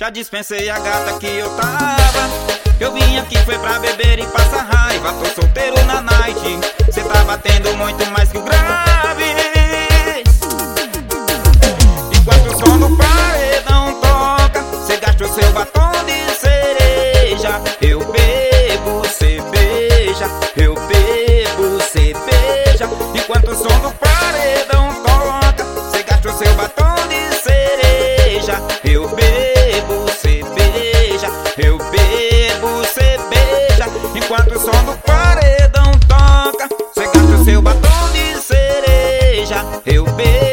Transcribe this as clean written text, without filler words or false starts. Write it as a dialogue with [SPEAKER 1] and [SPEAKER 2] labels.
[SPEAKER 1] Já dispensei a gata que eu tava. Eu vim aqui foi pra beber e passar raiva. Tô solteiro na night. Cê tá batendo muito mais que o grave. Enquanto o som do paredão toca, cê gasta o seu batom de cereja. Eu bebo cerveja, eu bebo cerveja. Enquanto o som do paredão toca, cê gasta o seu batom de cereja. Eu bebo cerveja, eu bebo cerveja. Enquanto o som do paredão toca, cê gasta o seu batom de cereja. Eu bebo